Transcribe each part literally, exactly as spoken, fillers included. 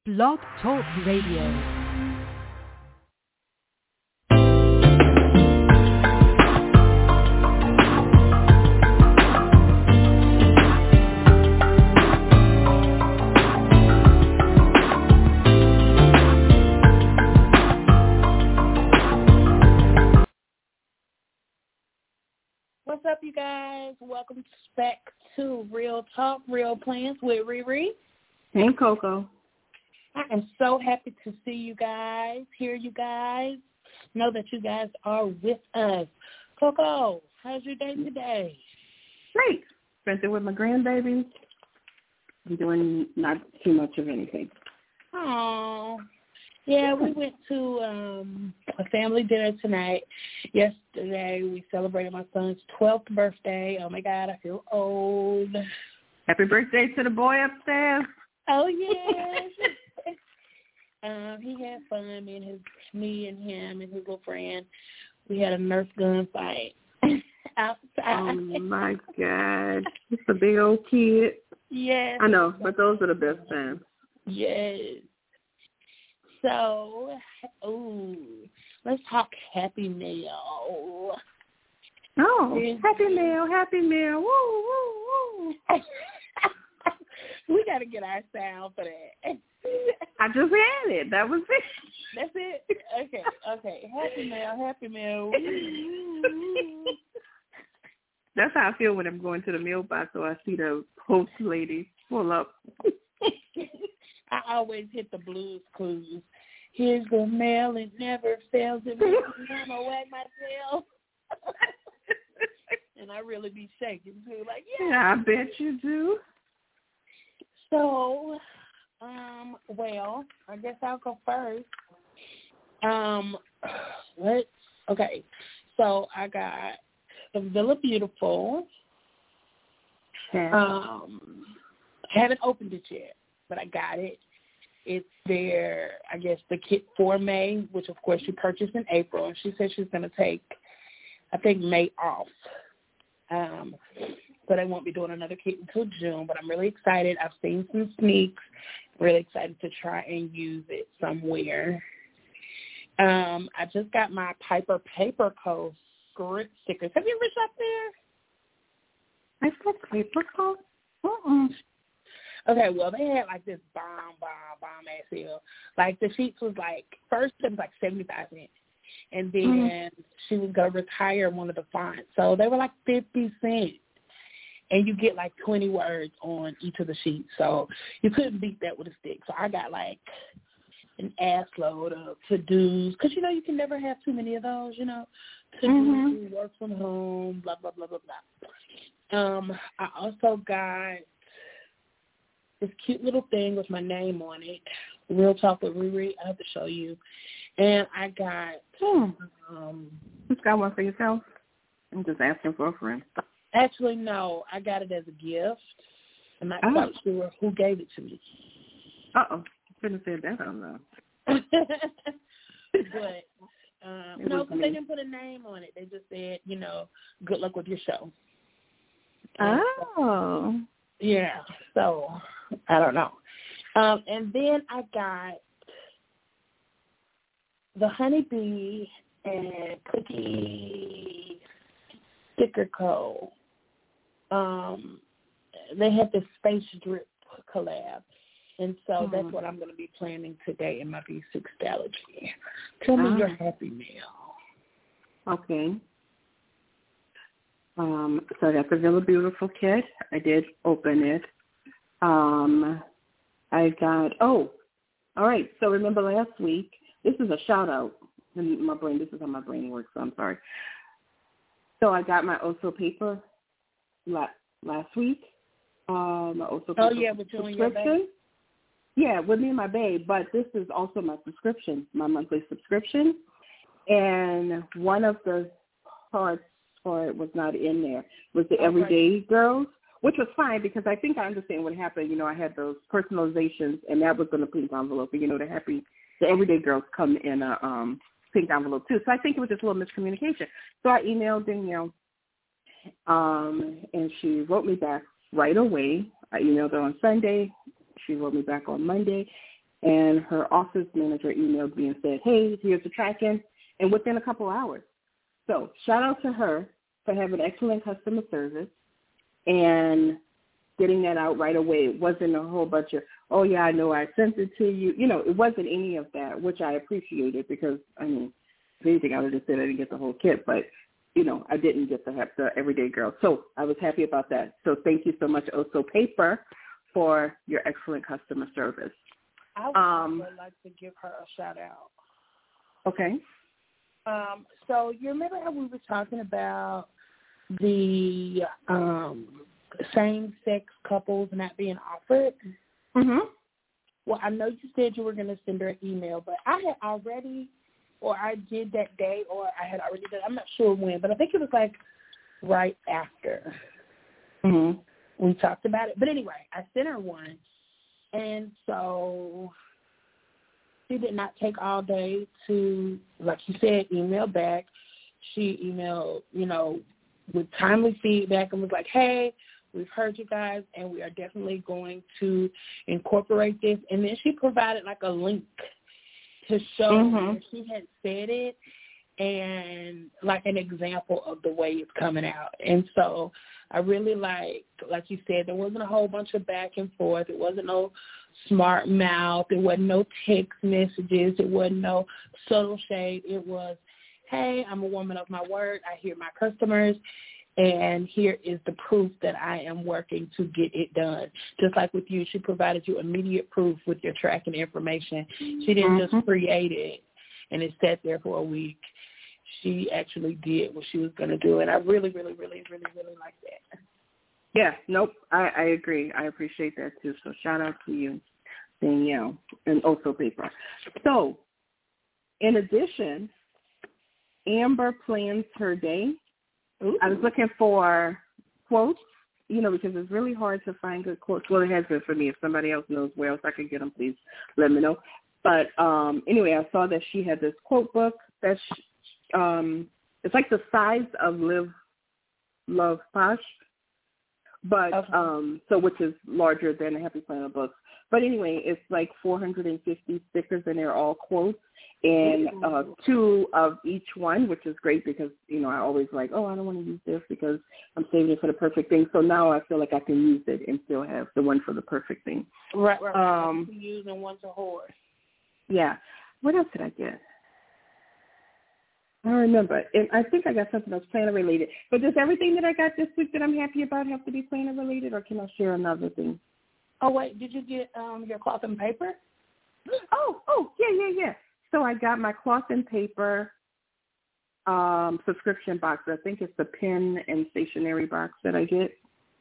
Blog Talk Radio. What's up, you guys? Welcome back to Real Talk, Real Plans with Riri. And Coco. I am so happy to see you guys, hear you guys, know that you guys are with us. Coco, how's your day today? Great. Spent it with my grandbaby. I'm doing not too much of anything. Oh, yeah, we went to um, a family dinner tonight. Yesterday, we celebrated my son's twelfth birthday. Oh, my God, I feel old. Happy birthday to the boy upstairs. Oh, yes. um, he had fun. Me and his, me and him and his little friend. We had a Nerf gun fight outside. Oh, my God. It's a big old kid. Yes. I know, but those are the best times. Yes. So, ooh, let's talk Happy Meal. Oh, Happy Meal, Happy Meal, woo, woo, woo. We got to get our sound for that. I just had it. That was it. That's it? Okay, okay. Happy Meal, Happy Meal. That's how I feel when I'm going to the mailbox, so I see the host lady pull up. I always hit the Blues Clues. Here's the mail, it never fails. It makes me want to wag my tail. And I really be shaking, too. Like, yeah. Yeah, I bet you do. So, um, well, I guess I'll go first. Um, let's, okay. So, I got the Villa Beautiful. Okay. Um, I haven't opened it yet, but I got it. It's their, I guess, the kit for May, which, of course, she purchased in April. And she said she's going to take, I think, May off. Um, so they won't be doing another kit until June. But I'm really excited. I've seen some sneaks. Really excited to try and use it somewhere. Um, I just got my Piper Paper Co. script stickers. Have you ever shot there? I said Paper Co.? Uh-uh. Okay, well, they had, like, this bomb, bomb, bomb-ass deal. Like, the sheets was, like, first it was, like, seventy-five cents. And then mm-hmm. she was going to retire one of the fonts. So they were, like, fifty cents. And you get, like, twenty words on each of the sheets. So you couldn't beat that with a stick. So I got, like, an ass load of to-dos. Because, you know, you can never have too many of those, you know. To-dos, mm-hmm. work from home, blah, blah, blah, blah, blah. Um, I also got this cute little thing with my name on it. Real Talk with Riri. I have to show you. And I got... Hmm. Um, you got one for yourself? I'm just asking for a friend. Actually, no. I got it as a gift. I'm not oh. quite sure who gave it to me. Uh-oh. Couldn't have said that on though. But, um, no, because they didn't put a name on it. They just said, you know, good luck with your show. Oh. So, yeah. So... I don't know. Um, and then I got the Honeybee and Cookie Sticker Co. Um, they had this Space Drip collab. And so mm-hmm. that's what I'm going to be planning today in my V six Allergy. Tell me ah. your Happy Meal. Okay. Um, so I got the Villa Beautiful kit. I did open it. Um, I got, oh, all right. So remember last week, this is a shout out in my brain. This is how my brain works, so I'm sorry. So I got my Oso paper la- last week. Um, my Oso paper oh, yeah, with you and your babe? Yeah, with me and my babe, but this is also my subscription, my monthly subscription. And one of the parts for it was not in there, was the oh, Everyday right. Girls. Which was fine because I think I understand what happened. You know, I had those personalizations, and that was in a pink envelope. And, you know, the happy, the Everyday Girls come in a um, pink envelope, too. So I think it was just a little miscommunication. So I emailed Danielle, um, and she wrote me back right away. I emailed her on Sunday. She wrote me back on Monday. and her office manager emailed me and said, hey, here's the tracking, and within a couple hours. So shout out to her for having excellent customer service and getting that out right away. It wasn't a whole bunch of, oh, yeah, I know I sent it to you. You know, it wasn't any of that, which I appreciated because, I mean, if anything, I would have just said I didn't get the whole kit, but, you know, I didn't get the, the Everyday Girl. So I was happy about that. So thank you so much, Oso Paper, for your excellent customer service. I would um, also like to give her a shout-out. Okay. Um, so you remember how we were talking about the um, same-sex couples not being offered? Mm-hmm. Well, I know you said you were going to send her an email, but I had already, or I did that day, or I had already done, I'm not sure when, but I think it was like right after mm-hmm. we talked about it. But anyway, I sent her one, and so she did not take all day to, like you said, email back. She emailed, you know, with timely feedback and was like, hey, we've heard you guys, and we are definitely going to incorporate this. And then she provided like a link to show mm-hmm. where she had said it and like an example of the way it's coming out. And so I really like, like you said, there wasn't a whole bunch of back and forth. It wasn't no smart mouth. It wasn't no text messages. It wasn't no subtle shade. It was, hey, I'm a woman of my word. I hear my customers, and here is the proof that I am working to get it done. Just like with you, she provided you immediate proof with your tracking information. She didn't mm-hmm. just create it and it sat there for a week. She actually did what she was going to do, and I really, really, really, really, really like that. Yeah, nope, I, I agree. I appreciate that, too. So shout out to you, Danielle, and Oso Paper. So, in addition, Amber plans her day. Ooh. I was looking for quotes, you know, because it's really hard to find good quotes. Well, it has been for me. If somebody else knows where else I can get them, please let me know. But um, anyway, I saw that she had this quote book that's um, it's like the size of Live, Love, Posh, but okay. um, so which is larger than a Happy Planner book. But anyway, it's like four hundred fifty stickers, and they're all quotes, and uh, two of each one, which is great because, you know, I always like, oh, I don't want to use this because I'm saving it for the perfect thing. So now I feel like I can use it and still have the one for the perfect thing. Right, right, right. Um, one to use and one to hoard. Yeah. What else did I get? I don't remember. And I think I got something else planner related. But does everything that I got this week that I'm happy about have to be planner related, or can I share another thing? Oh, wait, did you get um, your cloth and paper? Oh, oh, yeah, yeah, yeah. So I got my cloth and paper um, subscription box. I think it's the pen and stationery box that I get.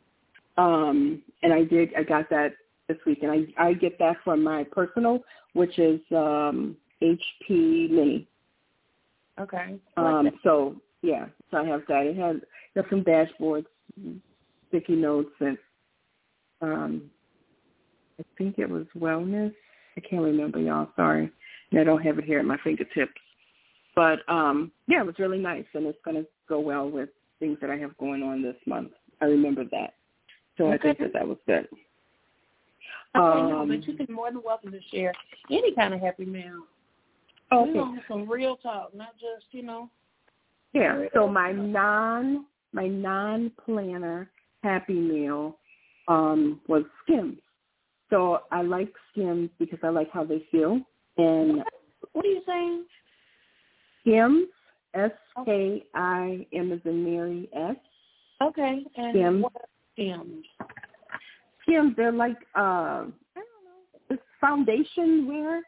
Um, and I did, I got that this week. And I, I get that from my personal, which is um, H P Mini. Okay. Um, so, yeah, so I have that. It has, it has some dashboards, sticky notes, and um, I think it was wellness. I can't remember, y'all. Sorry. And I don't have it here at my fingertips. But, um, yeah, it was really nice, and it's going to go well with things that I have going on this month. I remember that. So okay. I think that that was good. Okay, um, no, but you've been more than welcome to share any kind of happy meal. Okay. We want some real talk, not just, you know. Yeah, so my non my non-planner Happy Meal um, was Skims. So I like Skims because I like how they feel. And what are you saying? Skims, S K I M as in Mary, S. Okay, and Skims. what are Skims? Skims, they're like, uh, I don't know, it's foundation wear.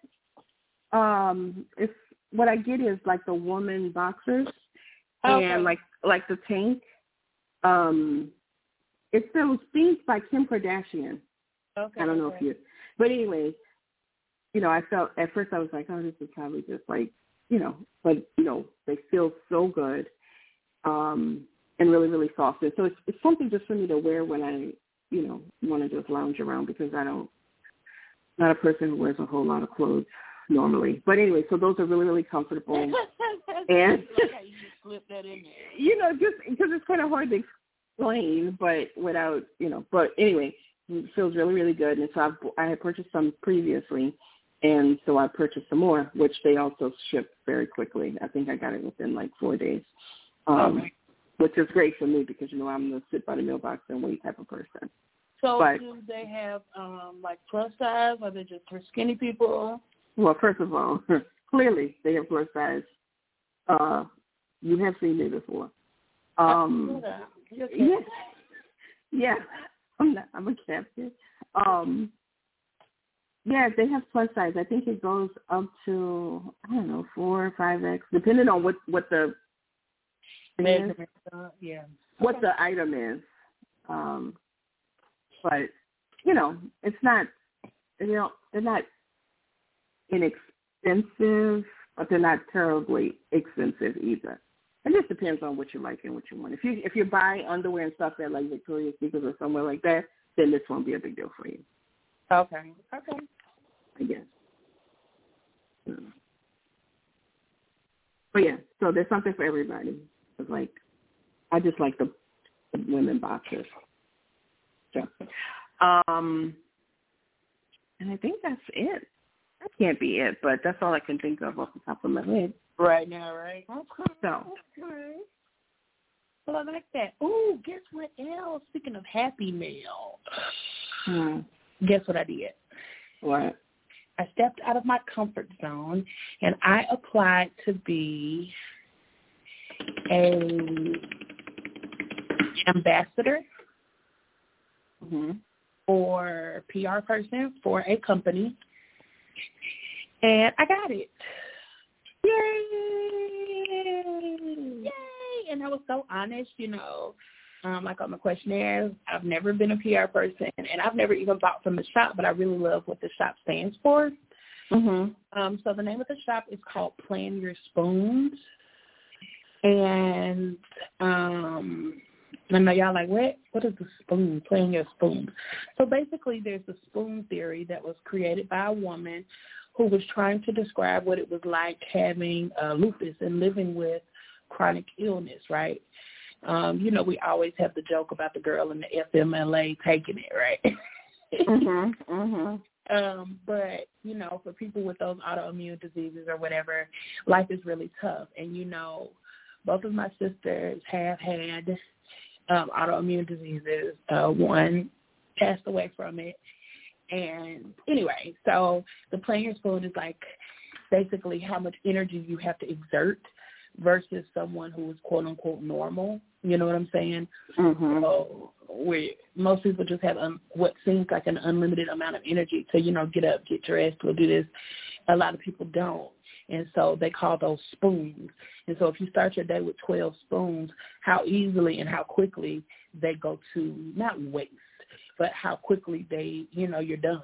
Um, it's what I get is like the woman boxers okay. and like like the tank. Um, it's those things by Kim Kardashian. Okay. I don't know okay. if you, but anyway, you know, I felt at first I was like, oh, this is probably just like, you know, but you know, they feel so good, um, and really really soft. And so it's it's something just for me to wear when I, you know, want to just lounge around because I don't, not a person who wears a whole lot of clothes normally. But anyway, so those are really, really comfortable. and like how you just slip that in there. You know, just because it's kind of hard to explain, but without, you know, but anyway, it feels really, really good. And so I've, I had purchased some previously, And so I purchased some more, which they also ship very quickly. I think I got it within like four days, um, okay. which is great for me because, you know, I'm the sit by the mailbox and wait type of person. So but, do they have um, like plus size, or they just for skinny people? Well, first of all, clearly they have plus size. Uh, you have seen me before. Um, yes. Yeah. I'm not, I'm a captain. Um, yeah, they have plus size. I think it goes up to, I don't know, four or five X, depending on what, what the is, yeah. what the item is. Um, but, you know, it's not, you know, they're not inexpensive, but they're not terribly expensive either. It just depends on what you like and what you want. If you if you buy underwear and stuff at like Victoria's Secret or somewhere like that, then this won't be a big deal for you. Okay. Okay. I guess. Yeah. But yeah, so there's something for everybody. It's like I just like the, the women boxers. So, um, and I think that's it. That can't be it, but that's all I can think of off the top of my head right now. Right. Okay. So. Okay. Well, I like that. Ooh, guess what else? Speaking of Happy Meal, hmm. guess what I did? What? I stepped out of my comfort zone, and I applied to be a ambassador mm-hmm. or P R person for a company, and I got it. Yay! Yay! And I was so honest, you know, um, like on the questionnaire, I've never been a P R person, and I've never even bought from the shop, but I really love what the shop stands for. Mm-hmm. Um, so the name of the shop is called Plan Your Spoons. And um, I know y'all like, what? What is the spoon? Plan Your Spoons. So basically there's a spoon theory that was created by a woman who was trying to describe what it was like having uh, lupus and living with chronic illness, right? Um, you know, we always have the joke about the girl in the F M L A taking it, right? mm-hmm. Mm-hmm. Um, but, you know, for people with those autoimmune diseases or whatever, life is really tough. And, you know, both of my sisters have had um, autoimmune diseases. Uh, one passed away from it. And anyway, so the Plan Your Spoon is like basically how much energy you have to exert versus someone who is quote unquote normal. You know what I'm saying? Mm-hmm. So we most people just have um, what seems like an unlimited amount of energy to, you know, get up, get dressed, we'll do this. A lot of people don't. And so they call those spoons. And so if you start your day with twelve spoons, how easily and how quickly they go to not waste, but how quickly they, you know, you're done.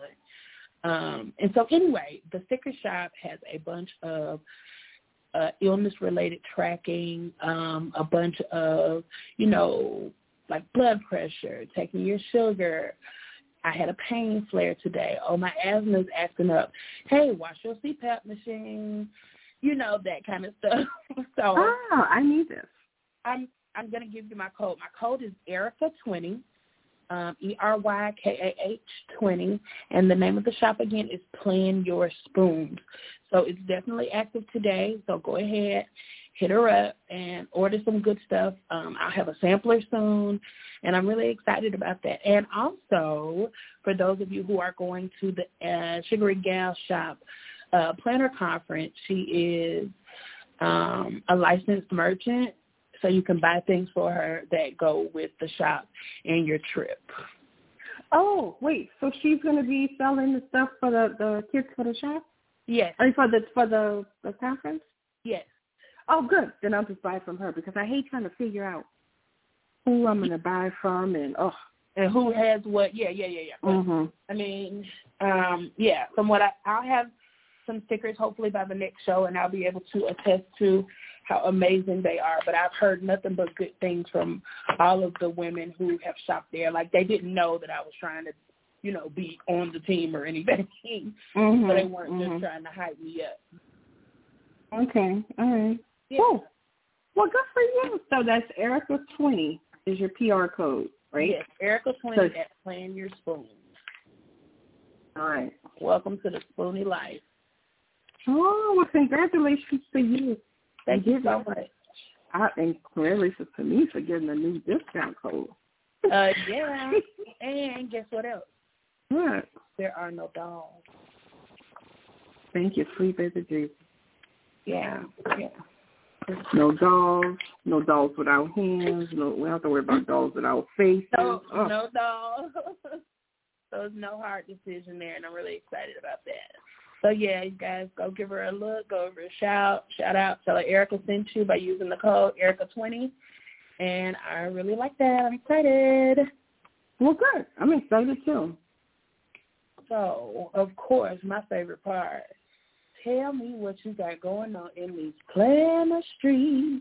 Um, and so anyway, the sticker shop has a bunch of uh, illness-related tracking, um, a bunch of, you know, like blood pressure, taking your sugar. I had a pain flare today. Oh, my asthma is acting up. Hey, wash your C PAP machine. You know, that kind of stuff. So oh, I need this. I'm I'm going to give you my code. My code is Erica twenty. Um, E R Y K A H twenty, and the name of the shop again is Plan Your Spoons. So it's definitely active today, so go ahead, hit her up, and order some good stuff. Um, I'll have a sampler soon, and I'm really excited about that. And also, for those of you who are going to the uh, Sugary Gal Shop uh, Planner Conference, she is um, a licensed merchant, so you can buy things for her that go with the shop and your trip. Oh, wait, so she's going to be selling the stuff for the, the kids for the shop? Yes. I mean, for the for the, the conference? Yes. Oh, good. Then I'll just buy from her because I hate trying to figure out who I'm going to buy from and, oh. And who has what. Yeah, yeah, yeah, yeah. But, mm-hmm. I mean, um, yeah, from what I, I'll have some stickers hopefully by the next show, and I'll be able to attest to how amazing they are. But I've heard nothing but good things from all of the women who have shopped there. Like, they didn't know that I was trying to, you know, be on the team or anything. Mm-hmm. So they weren't mm-hmm. just trying to hype me up. Okay. All right. Yeah. Cool. Well, good for you. So that's Erica twenty is your P R code, right? Yes, Erica twenty so, at Plan Your Spoons. All right. Welcome to the Spoony Life. Oh, well, congratulations to you. Thank you so much. I, and congratulations to me for getting a new discount code. Uh, yeah. And guess what else? What? There are no dolls. Thank you, sweet baby Jesus. Yeah, yeah. No dolls, no dolls without hands. No, we don't have to worry about dolls without faces. No, oh. no dolls. So it's no hard decision there, and I'm really excited about that. So yeah, you guys go give her a look, go over a shout, shout out, tell her Erica sent you by using the code Erica twenty, and I really like that. I'm excited. Well, good. I'm excited too. So of course, my favorite part. Tell me what you got going on in these Planner Streets.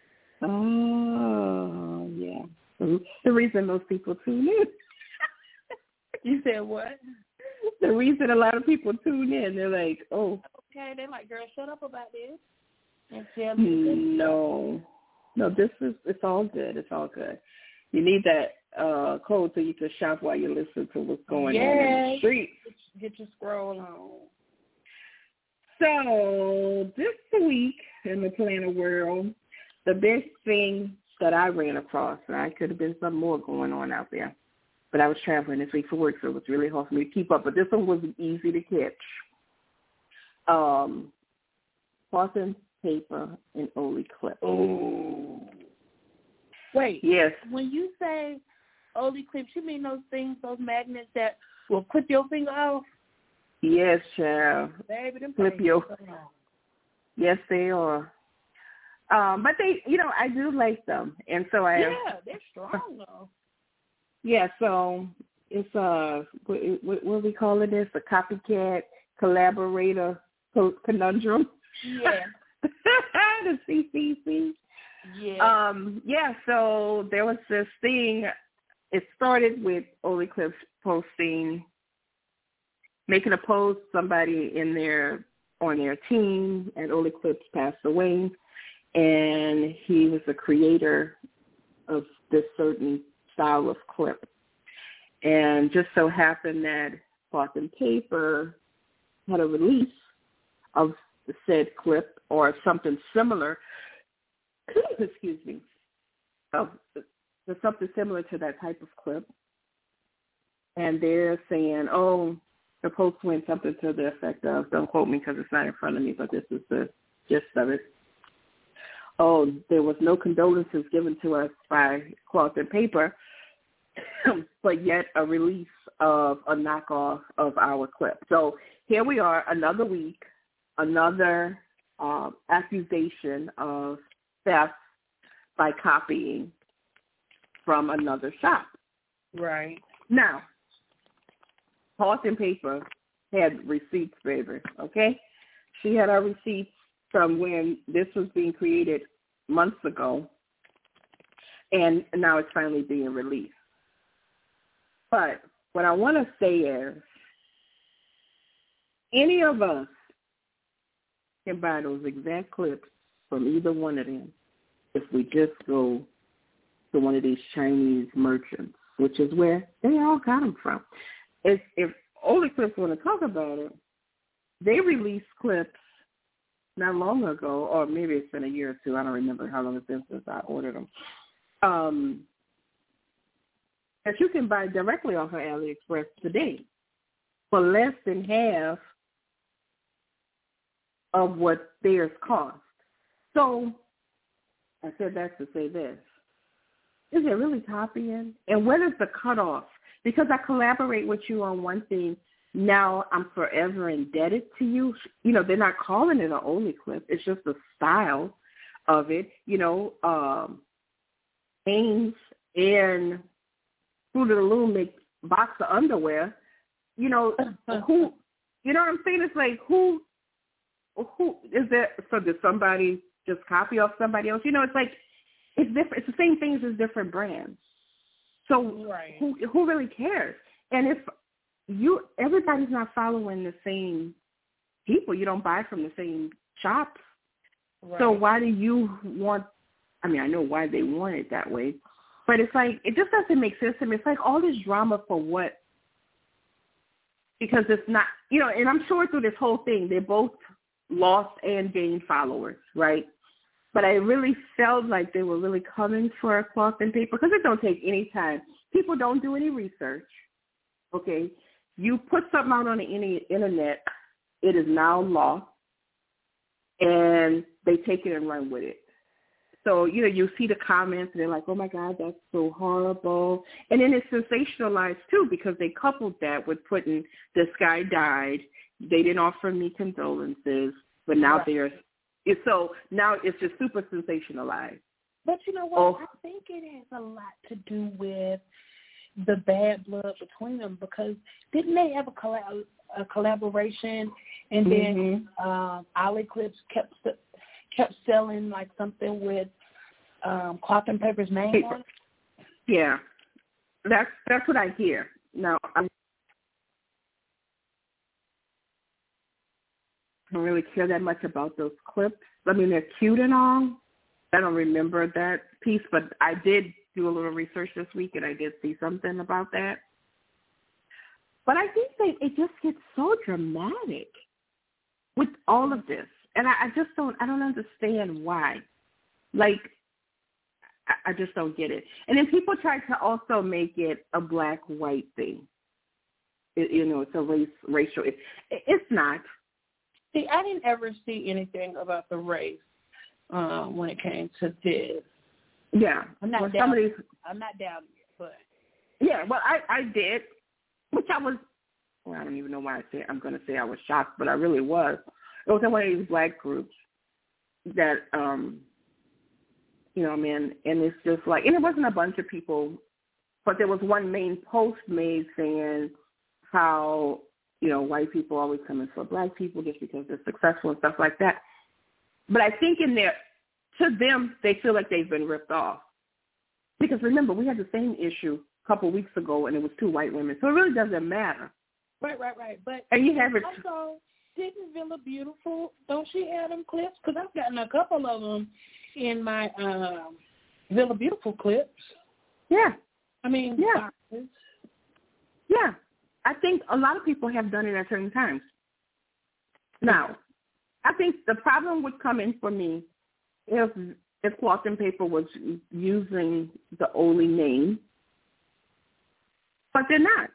Oh, yeah. The reason most people tune in. You said what? The reason a lot of people tune in, they're like, oh. Okay, they're like, girl, shut up about this. And tell me no. No, this is, it's all good. It's all good. You need that uh, code so you can shop while you listen to what's going yes. on in the streets. Get your scroll on. So this week in the planner world, the best thing that I ran across, and I could have been some more going on out there, but I was traveling this week for work, so it was really hard for me to keep up. But this one was easy to catch. Um, Cotton paper and Ole clip. Oh. Wait. Yes. When you say Ole clips, you mean those things, those magnets that will clip your finger off? Yes, child. Baby, them Flip your. Yes, they are. Um, but they, you know, I do like them, and so I. Yeah, they're strong though. Yeah, so it's a what, what, what we calling this? A copycat collaborator conundrum. Yeah. The C C C. Yeah. Um. Yeah. So there was this thing. It started with Ole Clips posting. Making a post, somebody in their on their team at Ole Clips passed away, and he was the creator of this certain style of clip. And just so happened that Cloth and Paper had a release of the said clip or something similar. Excuse me. Of something similar to that type of clip, and they're saying, "Oh." The post went something to the effect of, don't quote me because it's not in front of me, but this is the gist of it. Oh, there was no condolences given to us by Cloth and Paper, but yet a release of a knockoff of our clip. So here we are, another week, another um, accusation of theft by copying from another shop. Right. Now, Cloth and Paper had receipts, baby, okay? She had our receipts from when this was being created months ago, and now it's finally being released. But what I want to say is, any of us can buy those exact clips from either one of them if we just go to one of these Chinese merchants, which is where they all got them from. If, if Ole Clips want to talk about it, they released clips not long ago, or maybe it's been a year or two. I don't remember how long it's been since I ordered them. Um, that you can buy directly off of AliExpress today for less than half of what theirs cost. So I said that to say this. Is it really copying? And what is the cutoff? Because I collaborate with you on one thing, now I'm forever indebted to you. You know, they're not calling it an Ole clip. It's just the style of it. You know, um, Hanes and Fruit of the Loom make box of underwear. You know, who, you know what I'm saying? It's like, who, who is that? So did somebody just copy off somebody else? You know, it's like, it's different. It's the same things as different brands. So right. who who really cares? And if you everybody's not following the same people, you don't buy from the same shops. Right. So why do you want? I mean, I know why they want it that way, but it's like it just doesn't make sense to me. It's like all this drama for what? Because it's not, you know. And I'm sure through this whole thing, they're both lost and gained followers, right? But I really felt like they were really coming for a cloth and paper because it don't take any time. People don't do any research, okay? You put something out on the internet, it is now law, and they take it and run with it. So, you know, you see the comments, and they're like, oh, my God, that's so horrible. And then it's sensationalized, too, because they coupled that with putting this guy died. They didn't offer me condolences, but now right. they're – so now it's just super sensationalized. But you know what? Oh. I think it has a lot to do with the bad blood between them because didn't they have a, collab- a collaboration and then mm-hmm. um, Ollie Clips kept kept selling like something with um, Cloth and Paper's name Paper. on it? Yeah, that's that's what I hear. Now, I don't really care that much about those clips. I mean, they're cute and all. I don't remember that piece, but I did do a little research this week, and I did see something about that. But I think they, it just gets so dramatic with all of this. And I, I just don't, I don't understand why. Like, I, I just don't get it. And then people try to also make it a black-white thing. It, you know, it's a race, racial. It, it's not. See, I didn't ever see anything about the race um, when it came to this. Yeah. I'm not well, down. Somebody, I'm not down yet, but. Yeah, well, I, I did, which I was, well, I don't even know why I say I'm going to say I was shocked, but I really was. It was in one of these black groups that, um, you know, I mean, and it's just like, and it wasn't a bunch of people, but there was one main post made saying how, you know, white people always come in for black people just because they're successful and stuff like that. But I think in there, to them, they feel like they've been ripped off. Because remember, we had the same issue a couple weeks ago, and it was two white women. So it really doesn't matter. Right, right, right. But and you have it. Also, didn't Villa Beautiful, don't she have them clips? Because I've gotten a couple of them in my um, Villa Beautiful clips. Yeah. I mean, yeah. boxes. Yeah. I think a lot of people have done it at certain times. Now, I think the problem would come in for me if if Cloth and Paper was using the Oley name, but they're not.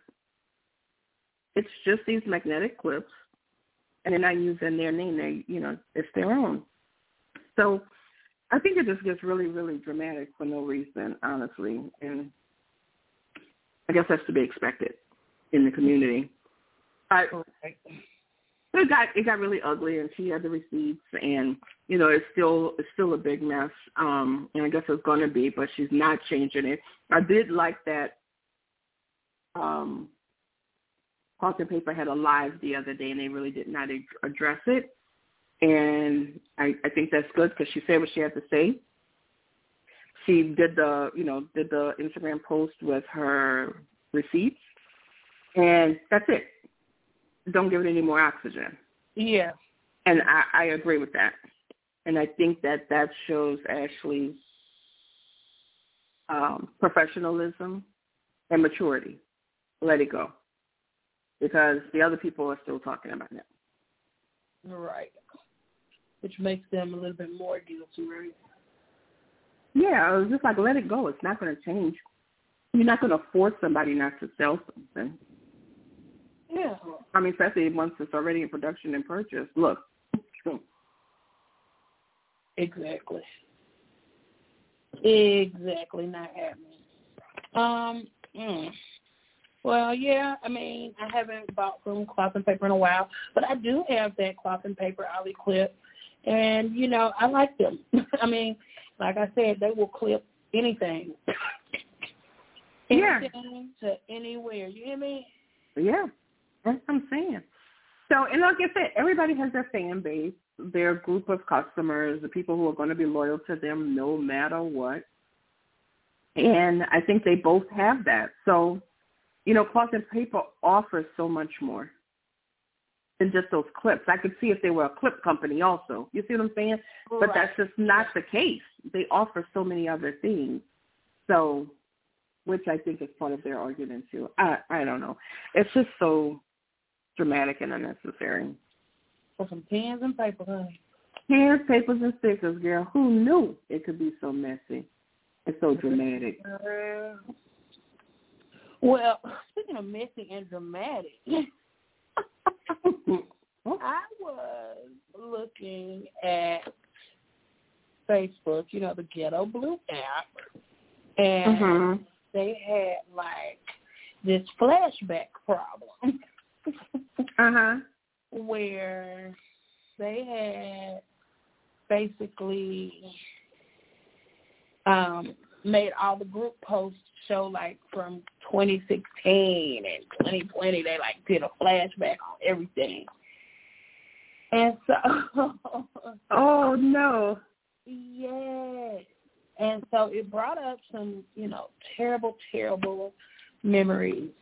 It's just these magnetic clips, and they're not using their name. They, you know, it's their own. So I think it just gets really, really dramatic for no reason, honestly, and I guess that's to be expected in the community. I, it got it got really ugly, and she had the receipts, and you know it's still it's still a big mess, um, and I guess it's going to be, but she's not changing it. I did like that. Um, Cloth and Paper had a live the other day, and they really did not ad- address it, and I, I think that's good because she said what she had to say. She did the you know did the Instagram post with her receipts, and that's it. Don't give it any more oxygen. Yeah. And I, I agree with that. And I think that that shows Ashley's um, professionalism and maturity. Let it go. Because the other people are still talking about it. Right. Which makes them a little bit more guilty, right? Yeah, it was just like, let it go. It's not going to change. You're not going to force somebody not to sell something. Yeah. I mean, especially once it's already in production and purchased. Look. Exactly. Exactly, not happening. Um, mm. Well, yeah, I mean, I haven't bought from Cloth and Paper in a while, but I do have that Cloth and Paper Ollie clip, and, you know, I like them. I mean, like I said, they will clip anything. Yeah. Anything to anywhere. You hear me? Yeah. That's what I'm saying. So, and like I said, everybody has their fan base, their group of customers, the people who are going to be loyal to them no matter what. And I think they both have that. So, you know, Cloth and Paper offers so much more than just those clips. I could see if they were a clip company also. You see what I'm saying? Right. But that's just not the case. They offer so many other things. So, which I think is part of their argument too. I, I don't know. It's just so dramatic and unnecessary. for some pens and paper, honey. Pens, papers, and stickers, girl. Who knew it could be so messy and so dramatic? Uh, well, speaking of messy and dramatic, I was looking at Facebook, you know, the Ghetto Blue app, and mm-hmm. they had, like, this flashback problem uh-huh. where they had basically um, made all the group posts show, like, from twenty sixteen and twenty twenty. They, like, did a flashback on everything. And so... oh, no. Yes. And so it brought up some, you know, terrible, terrible memories.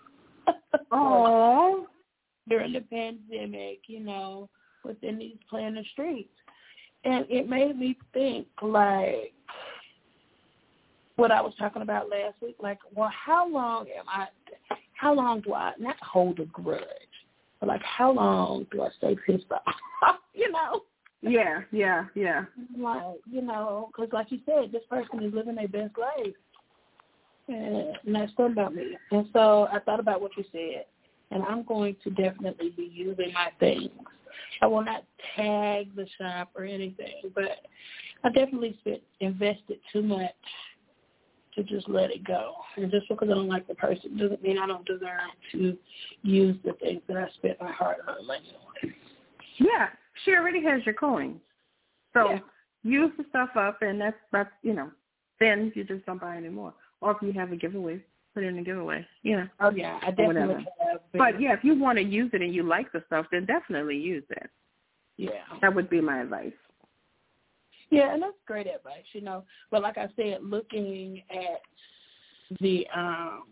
Oh. During the pandemic, you know, within these planner streets. And it made me think, like, what I was talking about last week, like, well, how long am I, how long do I, not hold a grudge, but, like, how long do I stay pissed off, you know? Yeah, yeah, yeah. Like, you know, because like you said, this person is living their best life. And, and that's good about me. And so I thought about what you said, and I'm going to definitely be using my things. I will not tag the shop or anything, but I definitely spent, invested too much to just let it go. And just because I don't like the person doesn't mean I don't deserve to use the things that I spent my hard-earned money on. Yeah. She already has your coins. So yeah. use the stuff up, and that's, that's, you know, then you just don't buy anymore. Or if you have a giveaway, put it in a giveaway. Yeah. Oh, yeah, I definitely have. But, yeah, if you want to use it and you like the stuff, then definitely use it. Yeah. That would be my advice. Yeah, and that's great advice, you know. But like I said, looking at the, um,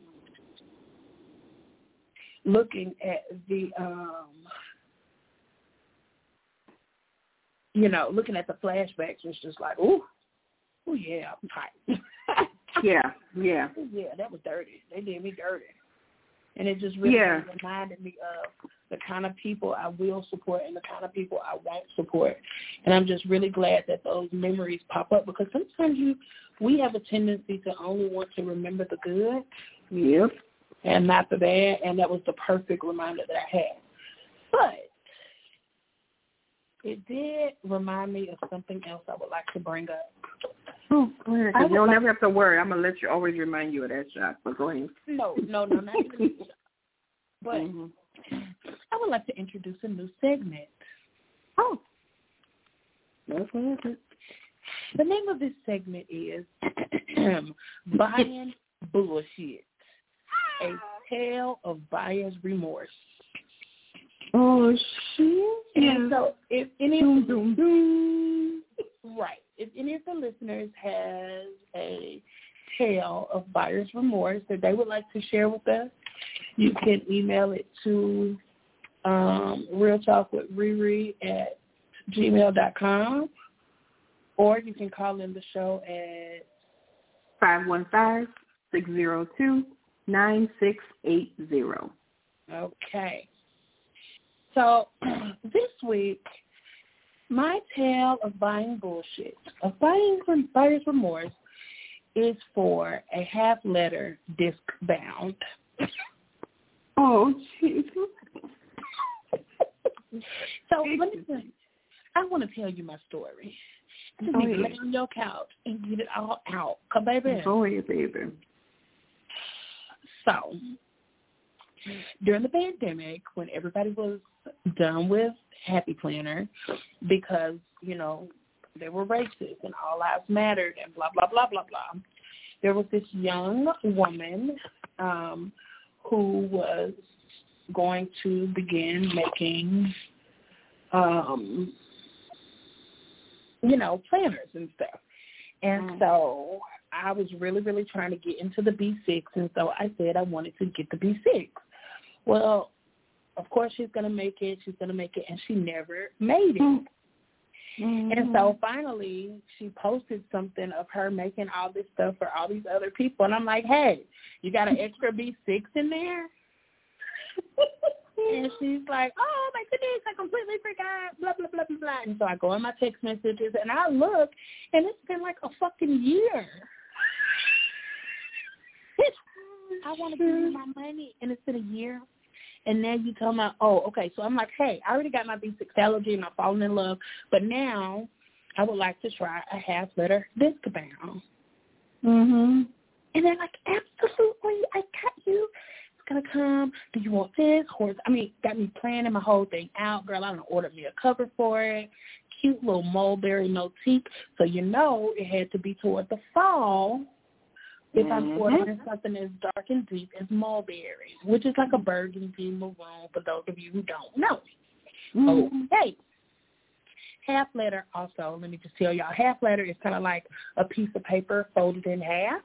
looking at the, um, you know, looking at the flashbacks was just like, ooh, oh yeah, I'm tight. yeah, yeah. Yeah, that was dirty. They did me dirty. And it just really yeah. reminded me of the kind of people I will support and the kind of people I won't support. And I'm just really glad that those memories pop up, because sometimes you, we have a tendency to only want to remember the good. Yep. And not the bad. And that was the perfect reminder that I had. But it did remind me of something else I would like to bring up. Oh, go ahead. You don't like, never have to worry. I'm going to let you always remind you of that shot. But go ahead. No, no, no, not even shot. But mm-hmm. I would like to introduce a new segment. Oh. That's what it is. The name of this segment is Buying Bullshit, a tale of buyer's remorse. Oh, shit. And so if any doom, of the, doom, doom. Right. If any of the listeners has a tale of buyer's remorse that they would like to share with us, you can email it to um, real talk with riri at gmail dot com, or you can call in the show at five one five, six zero two, nine six eight zero. Okay. So this week, my tale of buying bullshit, of buying from buyer's remorse, is for a half letter disc bound. Oh, Jesus. So let me tell you, I want to tell you my story. Just Go need to ahead. lay on your couch and get it all out. Come, baby. Go ahead, baby. So during the pandemic, when everybody was done with Happy Planner because, you know, they were racist and all lives mattered and blah, blah, blah, blah, blah, there was this young woman um, who was going to begin making, um, you know, planners and stuff. And mm. so I was really, really trying to get into the B six, and so I said I wanted to get the B six. Well, of course she's going to make it, she's going to make it, and she never made it. Mm-hmm. And so finally she posted something of her making all this stuff for all these other people, and I'm like, hey, you got an extra B six in there? And she's like, oh, my goodness, I completely forgot, blah, blah, blah, blah, blah. And so I go in my text messages, and I look, and it's been like a fucking year. I want to give you my money, and it's been a year. And now you tell me, oh, okay. So I'm like, hey, I already got my B six allergy, and I'm falling in love. But now I would like to try a half-letter disc bound. Mm-hmm. And they're like, absolutely, I got you. It's going to come. Do you want this? Horse? I mean, got me planning my whole thing out. Girl, I done ordered me a cover for it. Cute little mulberry motif. So you know it had to be toward the fall if mm-hmm. I'm ordering something as dark and deep as mulberry, which is like a burgundy maroon for those of you who don't know. Mm-hmm. Okay. Half letter also, let me just tell y'all, half letter is kind of like a piece of paper folded in half.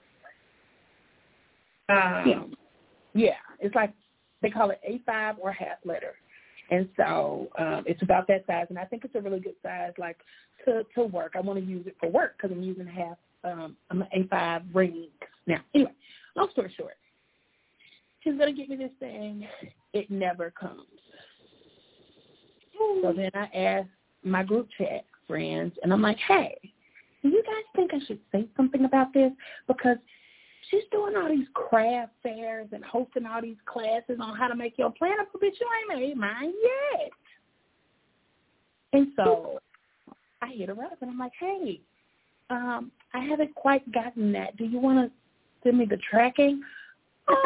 Um, yeah. yeah, it's like they call it A five or half letter. And so um, it's about that size, and I think it's a really good size, like, to, to work. I want to use it for work because I'm using half um, I'm an A five rings now. Anyway, long story short, she's going to get me this thing. It never comes. So then I asked my group chat friends, and I'm like, hey, do you guys think I should say something about this? Because she's doing all these craft fairs and hosting all these classes on how to make your planner, but bitch, you ain't made mine yet. And so I hit her up, and I'm like, hey, um, I haven't quite gotten that. Do you want to send me the tracking? Oh,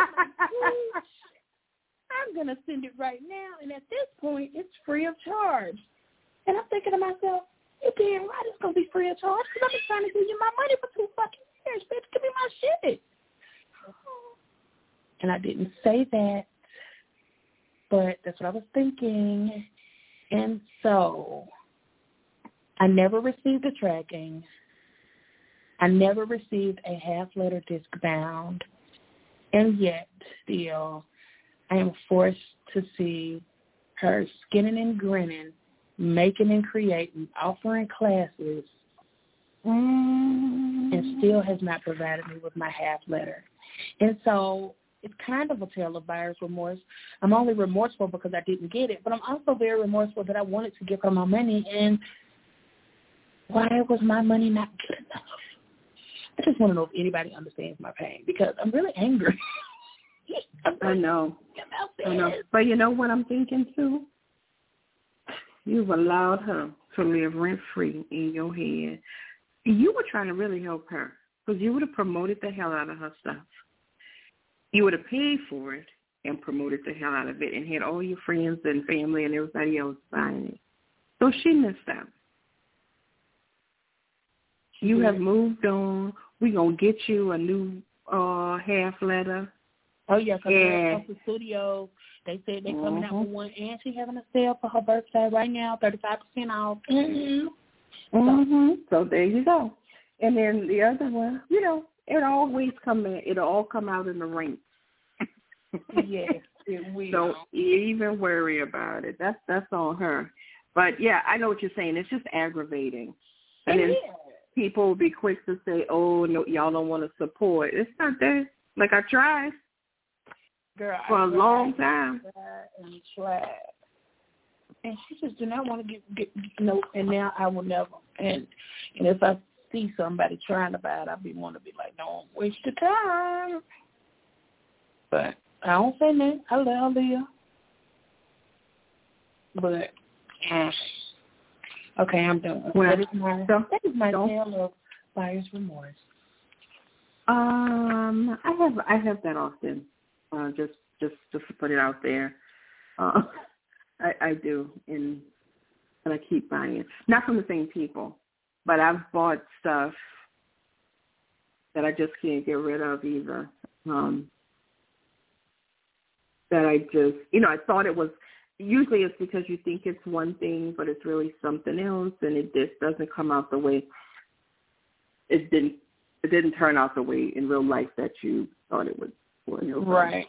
I'm going to send it right now, and at this point, it's free of charge. And I'm thinking to myself, you're damn right it's going to be free of charge because I've been trying to give you my money for two fucking years. Bitch, give me my shit. And I didn't say that, but that's what I was thinking. And so I never received a tracking. I never received a half-letter disc bound. And yet, still, I am forced to see her skinning and grinning, making and creating, offering classes, mm. and still has not provided me with my half letter. And so it's kind of a tale of buyer's remorse. I'm only remorseful because I didn't get it, but I'm also very remorseful that I wanted to give her my money, and why was my money not good enough? I just want to know if anybody understands my pain because I'm really angry. I'm I know. I know. But you know what I'm thinking too? You've allowed her to live rent-free in your head. You were trying to really help her because you would have promoted the hell out of her stuff. You would have paid for it and promoted the hell out of it and had all your friends and family and everybody else buying it. So she missed out. You have moved on. We're going to get you a new uh, half letter. Oh, yeah, because yeah. the studio, they said they're coming mm-hmm. out with one, and she's having a sale for her birthday right now, thirty-five percent off. Mm-hmm. Mm-hmm. So there you go. And then the other one, you know, it always come in, it'll all come out in the ranks. Yes, it will. Don't even worry about it. That's that's on her. But, yeah, I know what you're saying. It's just aggravating. And then people will be quick to say, oh, no, y'all don't want to support. It's not there. Like, I tried. Girl, for I a long time. And tried. And she just did not want to get, get no, and now I will never. And and if I see somebody trying to buy it, I'll be want to be like, don't waste your time. But I don't say that. I let her live. But, uh, okay, I'm done. Well, that is my, that is my tale of buyer's remorse. Um, I have I have that often. Uh, just, just, just to put it out there, uh, I, I do, and and I keep buying it. Not from the same people, but I've bought stuff that I just can't get rid of either. Um, that I just, you know, I thought it was. Usually, it's because you think it's one thing, but it's really something else, and it just doesn't come out the way it didn't. It didn't turn out the way in real life that you thought it would. Right.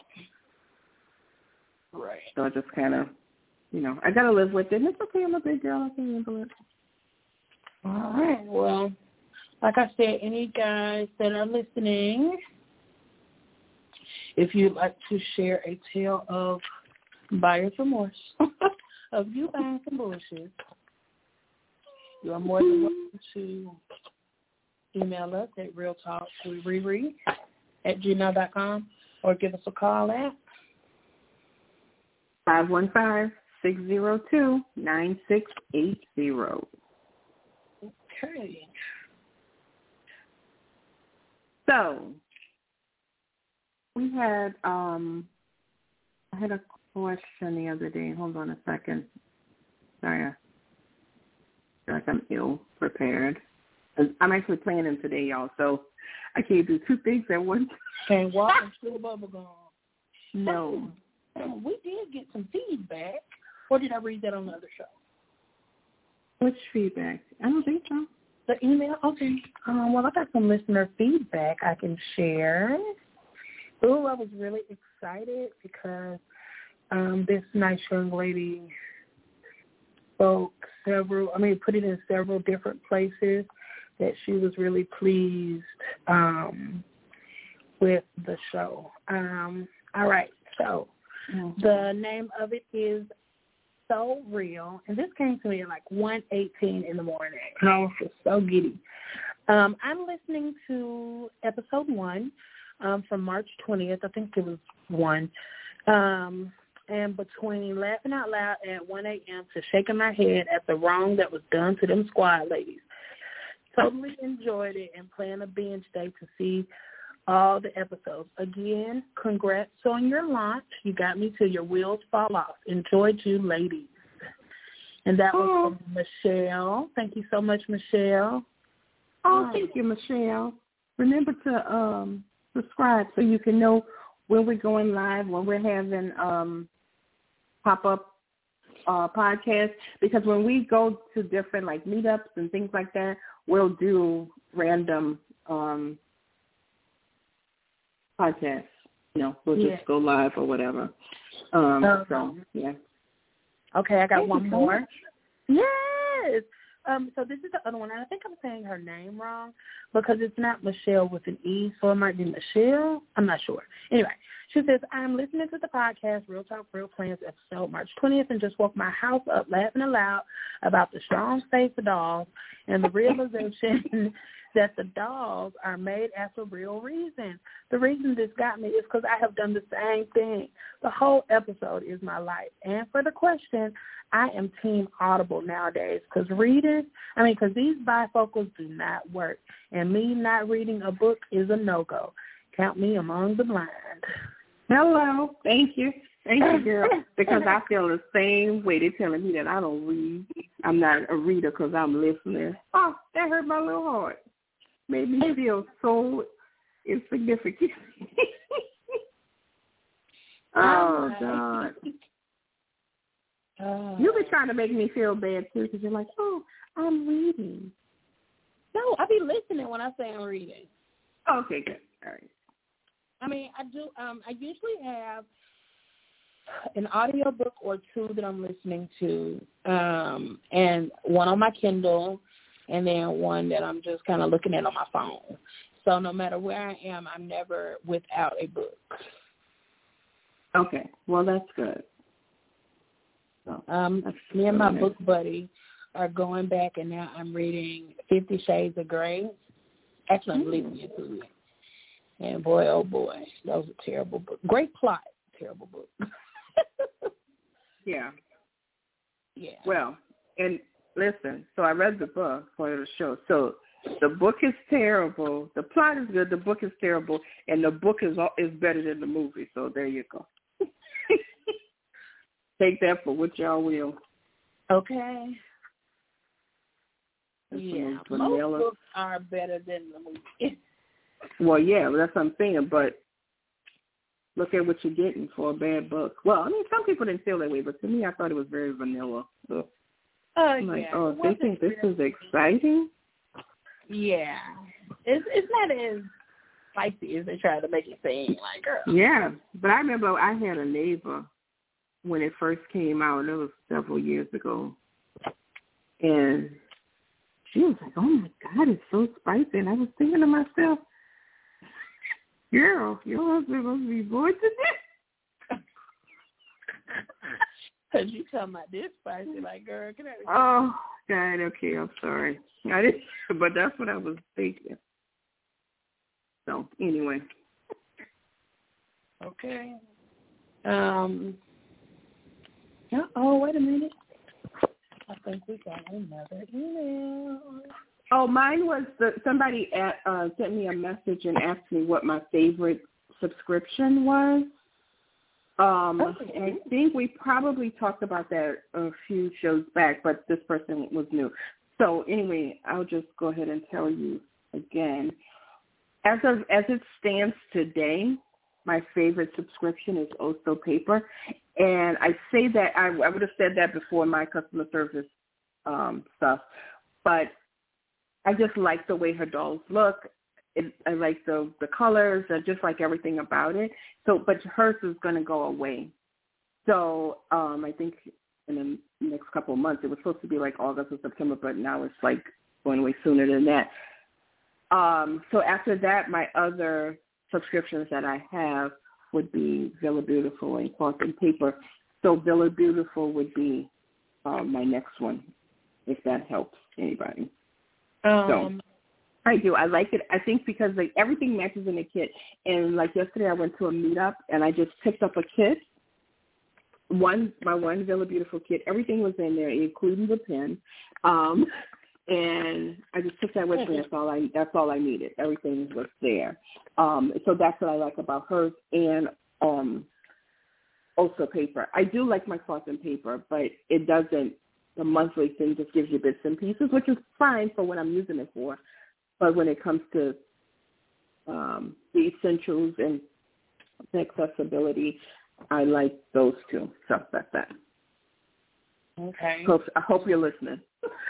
Right. So I just kind of, you know, I got to live with it. It's okay. I'm a big girl. I can handle it. All right. Well, like I said, any guys that are listening, if you'd like to share a tale of Buyer's remorse of you buying some bullshit. You are more than welcome to email us at realtalkriri at gmail dot com or give us a call at five one five, six zero two, nine six eight zero. Okay. So, we had, um, I had a question the other day. Hold on a second. Sorry, I feel like I'm ill prepared. I'm actually planning today, y'all, so I can't do two things at once. Can't walk and chew bubble gum. No. Oh, we did get some feedback. Or did I read that on the other show? Which feedback? I don't think so. The email? Okay. Um, well, I got some listener feedback I can share. Ooh, I was really excited because um, this nice young lady spoke several, I mean, put it in several different places that she was really pleased um, with the show. Um, all right. So mm-hmm. the name of it is So Real, and this came to me at like one eighteen in the morning, and I was just so giddy. Um, I'm listening to episode one um, from March twentieth. I think it was one. Um, and between laughing out loud at one a.m. to shaking my head at the wrong that was done to them squad ladies. Totally enjoyed it and plan a binge day to see all the episodes. Again, congrats on your launch. You got me till your wheels fall off. Enjoyed you, ladies. And that was from Michelle. Thank you so much, Michelle. Oh, thank you, Michelle. Remember to um, subscribe so you can know when we're going live, when we're having um, pop-up uh, podcasts. Because when we go to different, like, meetups and things like that, we'll do random um podcast. You know, we'll just yeah. go live or whatever. Um, um, so, yeah. Okay, I got Thank one more. Yes. Um, so this is the other one. And I think I'm saying her name wrong because it's not Michelle with an E, so it might be Michelle. I'm not sure. Anyway, she says, I'm listening to the podcast, Real Talk, Real Plans, episode March twentieth, and just woke my house up laughing aloud about the strong face of dogs and the realization that the dogs are made after real reasons. The reason this got me is because I have done the same thing. The whole episode is my life. And for the question, I am team Audible nowadays because readers, I mean, because these bifocals do not work. And me not reading a book is a no-go. Count me among the blind. Hello. Thank you. Thank you, girl. Because I feel the same way. They're telling me that I don't read. I'm not a reader because I'm listening. Oh, that hurt my little heart. Made me feel so insignificant. Oh, God. Uh, You've been trying to make me feel bad, too, because you're like, oh, I'm reading. No, I be listening when I say I'm reading. Okay, good. All right. I mean, I do. Um, I usually have an audio book or two that I'm listening to, um, and one on my Kindle, and then one that I'm just kind of looking at on my phone. So no matter where I am, I'm never without a book. Okay. Well, that's good. So, um, that's me and my book buddy are going back, and now I'm reading Fifty Shades of Grey. Actually, I'm leaving it to it. And boy, oh boy, that was a terrible book. Great plot, terrible book. Yeah. Yeah. Well, and listen, so I read the book for the show. So the book is terrible. The plot is good. The book is terrible, and the book is is better than the movie. So there you go. Take that for what y'all will. Okay. That's yeah, most books are better than the movie. Well, yeah, that's what I'm saying, but look at what you're getting for a bad book. Well, I mean, some people didn't feel that way, but to me, I thought it was very vanilla. So uh, I'm like, yeah, oh, they think this is exciting? Yeah. It's it's not as spicy as they try to make it seem, like, girl. Yeah, but I remember I had a neighbor when it first came out, and it was several years ago, and she was like, oh, my God, it's so spicy. And I was thinking to myself, girl, your husband must be bored to death. Because you talking about this spicy, like, girl, get out of here. Oh, God, okay, I'm sorry. I didn't, but that's what I was thinking. So, anyway. Okay. Um. Yeah, oh, wait a minute. I think we got another email. Oh, mine was the somebody at, uh, sent me a message and asked me what my favorite subscription was. Um, okay. and I think we probably talked about that a few shows back, but this person was new. So anyway, I'll just go ahead and tell you again. As of as it stands today, my favorite subscription is Oso Paper, and I say that I, I would have said that before my customer service um, stuff, but I just like the way her dolls look. It, I like the the colors. I just like everything about it. So, but hers is going to go away. So um, I think in the next couple of months, it was supposed to be like August or September, but now it's like going away sooner than that. Um, so after that, my other subscriptions that I have would be Villa Beautiful and Cloth and Paper. So Villa Beautiful would be um, my next one, if that helps anybody. Um, so I do. I like it. I think because like everything matches in a kit. And like yesterday, I went to a meetup and I just picked up a kit. One, my one Villa Beautiful kit. Everything was in there, including the pen. Um, and I just took that with me. That's all I. That's all I needed. Everything was there. Um, so that's what I like about hers and um, also paper. I do like my Cloth and Paper, but it doesn't. The monthly thing just gives you bits and pieces, which is fine for what I'm using it for. But when it comes to um, the essentials and the accessibility, I like those two. So that's that. Okay. Hope, I hope you're listening.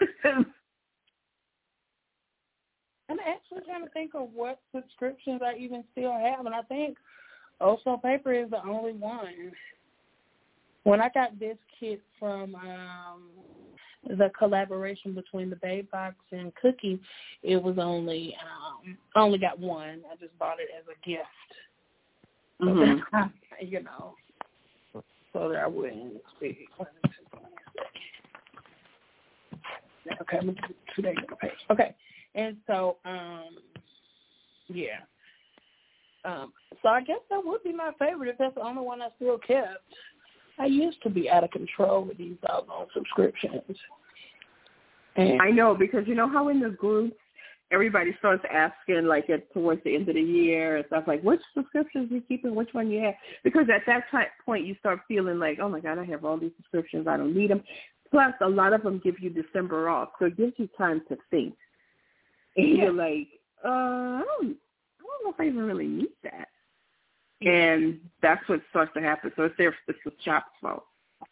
I'm actually trying to think of what subscriptions I even still have, and I think Oso Paper is the only one. When I got this kit from um, the collaboration between the Babe Box and Cookie, it was only um, I only got one. I just bought it as a gift, Mm-hmm. so, you know, so that I wouldn't speak. Okay, I'm gonna do two days on the page. Okay, and so um, yeah. Um, so I guess that would be my favorite if that's the only one I still kept. I used to be out of control with these doggone subscriptions. And I know, because you know how in the groups, everybody starts asking, like, at towards the end of the year and stuff, like, which subscriptions you keeping, which one you have? Because at that time, point, you start feeling like, oh, my God, I have all these subscriptions. I don't need them. Plus, a lot of them give you December off, so it gives you time to think. And yeah. You're like, uh, I don't, I don't know if I even really need that. And that's what starts to happen. So it's their it's the shop's fault.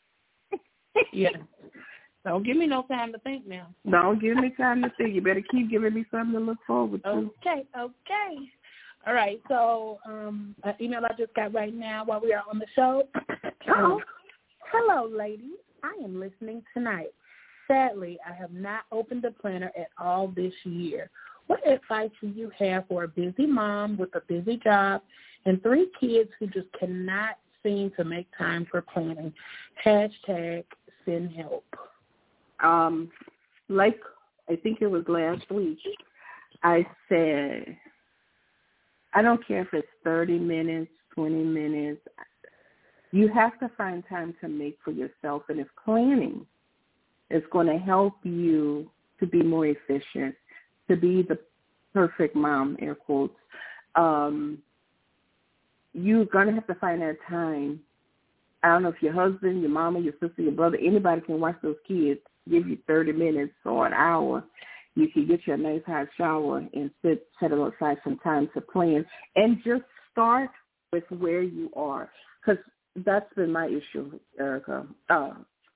Yeah. Don't give me no time to think now. Don't give me time to think. You better keep giving me something to look forward to. Okay, okay. All right. So um, an email I just got right now while we are on the show. Oh. Hello, ladies. I am listening tonight. Sadly, I have not opened a planner at all this year. What advice do you have for a busy mom with a busy job and three kids who just cannot seem to make time for planning? Hashtag send help. Um, like I think it was last week, I said, I don't care if it's thirty minutes, twenty minutes. You have to find time to make for yourself. And if planning is going to help you to be more efficient, to be the perfect mom, air quotes, um, you're going to have to find that time. I don't know if your husband, your mama, your sister, your brother, anybody can watch those kids, give you thirty minutes or an hour. You can get you a nice hot shower and sit, set aside some time to plan. And just start with where you are. Because that's been my issue, Erica. Uh,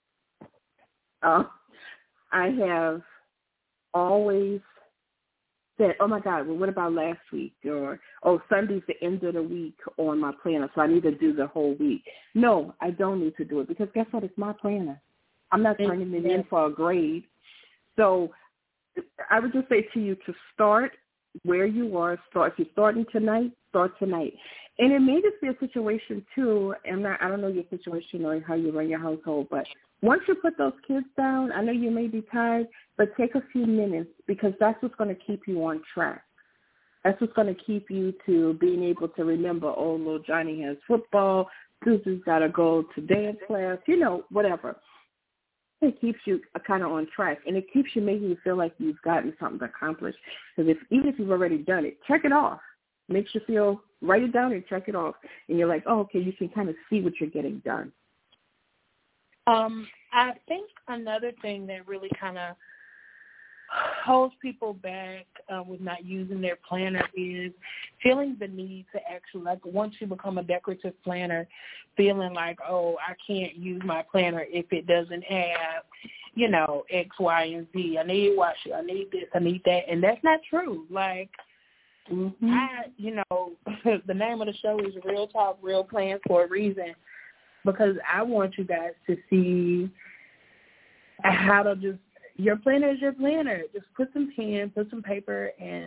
uh, I have always said, oh, my God, well, what about last week? Or, oh, Sunday's the end of the week on my planner, so I need to do the whole week. No, I don't need to do it because guess what? It's my planner. I'm not turning it in for a grade. So I would just say to you to start where you are. Start. If you're starting tonight, start tonight. And it may just be a situation, too, and I, I don't know your situation or how you run your household, but once you put those kids down, I know you may be tired, but take a few minutes because that's what's going to keep you on track. That's what's going to keep you to being able to remember, oh, little Johnny has football, Susie's got to go to dance class, you know, whatever. It keeps you kind of on track, and it keeps you making you feel like you've gotten something accomplished. Because if, even if you've already done it, check it off. Makes you feel, write it down and check it off. And you're like, oh, okay, you can kind of see what you're getting done. Um, I think another thing that really kind of holds people back uh, with not using their planner is feeling the need to actually, like once you become a decorative planner, feeling like, oh, I can't use my planner if it doesn't have, you know, X, Y, and Z. I need washi, I need this, I need that. And that's not true. Like, mm-hmm. I, you know, the name of the show is Real Talk, Real Plans for a reason, because I want you guys to see how to just, your planner is your planner. Just put some pen, put some paper, and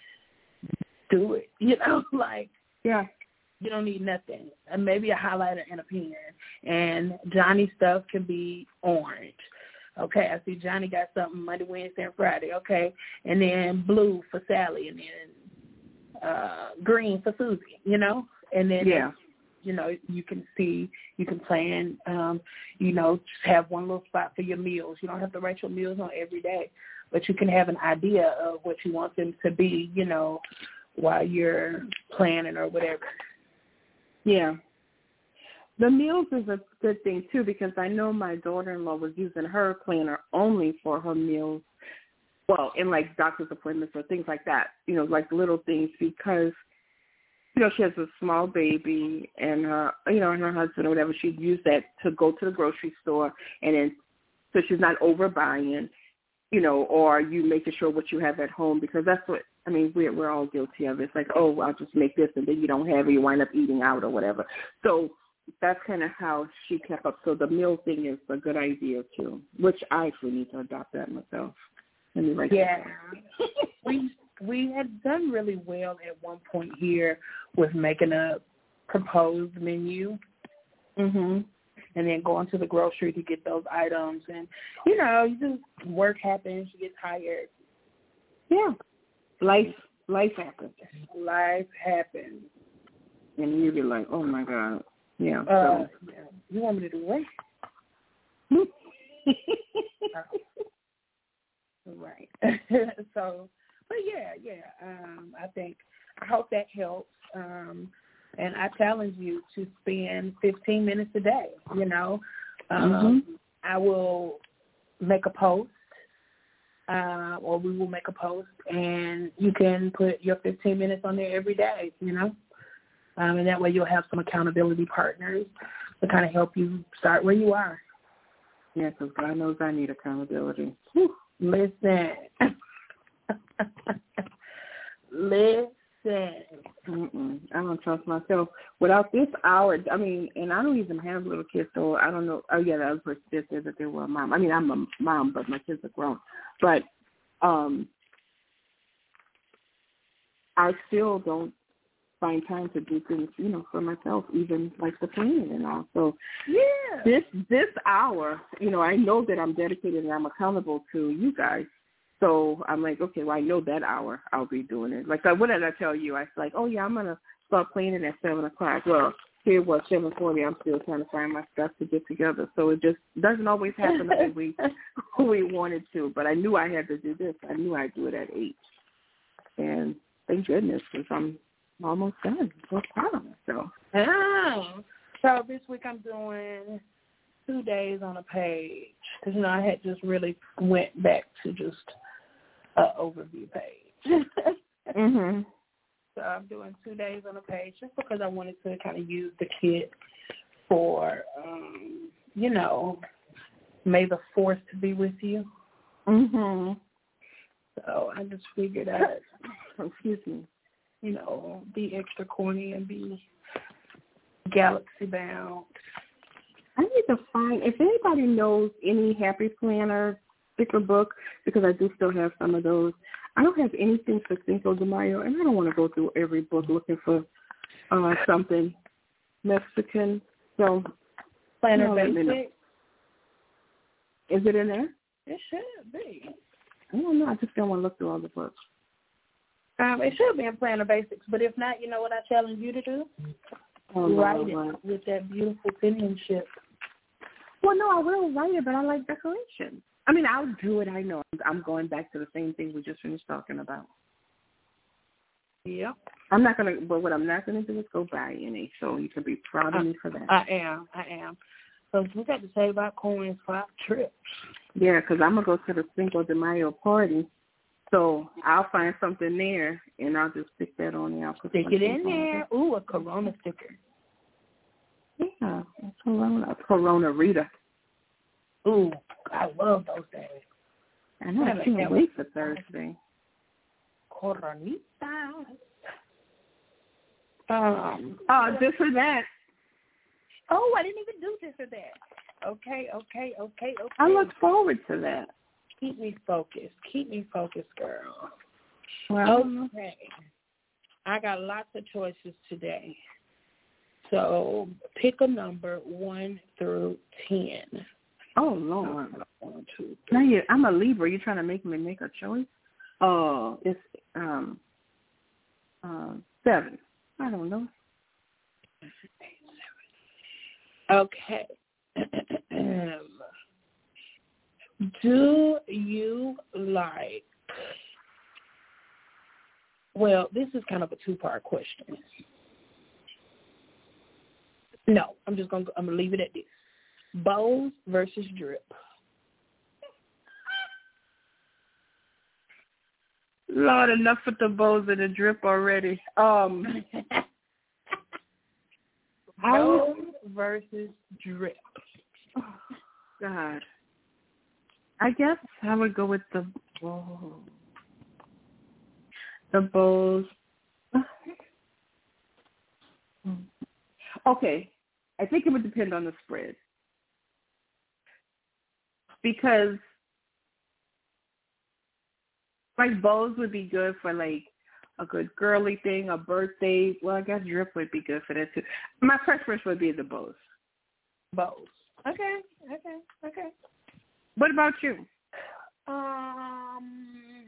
do it. You know, like, yeah, you don't need nothing. And maybe a highlighter and a pen. And Johnny's stuff can be orange. Okay, I see Johnny got something Monday, Wednesday, and Friday. Okay, and then blue for Sally, and then uh, green for Susie, you know? And then, yeah. you know, you can see, you can plan, um, you know, just have one little spot for your meals. You don't have to write your meals on every day, but you can have an idea of what you want them to be, you know, while you're planning or whatever. Yeah. The meals is a good thing, too, because I know my daughter-in-law was using her planner only for her meals, well, in, like, doctor's appointments or things like that, you know, like little things, because you know, she has a small baby and her, you know, and her husband or whatever. She'd use that to go to the grocery store, and then so she's not overbuying, you know, or you making sure what you have at home, because that's what, I mean, we're, we're all guilty of it. It's like, oh, I'll just make this, and then you don't have it, you wind up eating out or whatever. So that's kind of how she kept up. So the meal thing is a good idea, too, which I actually need to adopt that myself. Let me write yeah. we We had done really well at one point here with making a proposed menu, mm-hmm. and then going to the grocery to get those items. And, you know, you just, work happens, you get tired. Yeah. Life life happens. Life happens. And you be like, oh, my God. Yeah. Uh, so. yeah. You want me to do what? uh, right. so... But, yeah, yeah, um, I think, I hope that helps. Um, and I challenge you to spend fifteen minutes a day, you know. Um, mm-hmm. I will make a post, uh, or we will make a post, and you can put your fifteen minutes on there every day, you know. Um, and that way you'll have some accountability partners to kind of help you start where you are. Yeah, because God knows I need accountability. Whew. Listen. Listen. Mm-mm. I don't trust myself. Without this hour, I mean, and I don't even have little kids, so I don't know. Oh, yeah, the other person did say that they were a mom. I mean, I'm a mom, but my kids are grown. But um, I still don't find time to do things, you know, for myself, even like the planning and all. So yeah, this this hour, you know, I know that I'm dedicated and I'm accountable to you guys. So I'm like, okay, well, I know that hour I'll be doing it. Like, what did I tell you? I was like, oh, yeah, I'm going to start planning at seven o'clock. Well, here it was seven forty. I'm still trying to find my stuff to get together. So it just doesn't always happen the way we, we wanted to. But I knew I had to do this. I knew I'd do it at eight. And thank goodness, because I'm almost done. I'm so proud of myself. Oh. So this week I'm doing two days on a page. Because, you know, I had just really went back to just an overview page. mm-hmm. So I'm doing two days on a page just because I wanted to kind of use the kit for, um, you know, May the fourth to be with you. Mm-hmm. So I just figured out, excuse me, you know, be extra corny and be galaxy bound. I need to find, if anybody knows any Happy Planner sticker book, because I do still have some of those. I don't have anything for Cinco de Mayo, and I don't want to go through every book looking for uh, something Mexican. So, Planner you know, let me know. Basics. Is it in there? It should be. I don't know. I just don't want to look through all the books. Um, it should be in Planner Basics, but if not, you know what I challenge you to do? Oh, write no, it with that beautiful penmanship. Well, no, I will write it, but I like decoration. I mean, I'll do it. I know. I'm going back to the same thing we just finished talking about. Yep. I'm not gonna, but what I'm not gonna do is go buy any. So you can be proud of I, me for that. I am. I am. So we got to save our coins for our trip. Yeah, because I'm gonna go to the Cinco de Mayo party. So I'll find something there, and I'll just stick that on there. I'll put Stick it in there. there. Ooh, a Corona sticker. Yeah, a Corona, a Corona Rita. Ooh, I love those days. I know. I can't wait for Thursday. Coronita. Um. Oh, this or that. Oh, I didn't even do this or that. Okay, okay, okay, okay. I look forward to that. Keep me focused. Keep me focused, girl. Well, okay. I got lots of choices today. So pick a number one through ten. Oh, Lord. One, two, now you, I'm a Libra. You're trying to make me make a choice? Oh, uh, it's um, uh, seven. I don't know. Okay. Do you like, well, this is kind of a two-part question. No, I'm just going to, I'm going to leave it at this. Bows versus drip. Lord, enough with the bows and the drip already. Um, Bows versus drip. Oh, God. I guess I would go with the bows. The bows. Okay. I think it would depend on the spread. Because like bows would be good for like a good girly thing, a birthday. Well, I guess drip would be good for that too. My preference would be the bows. Bows. Okay, okay, okay. What about you? Um,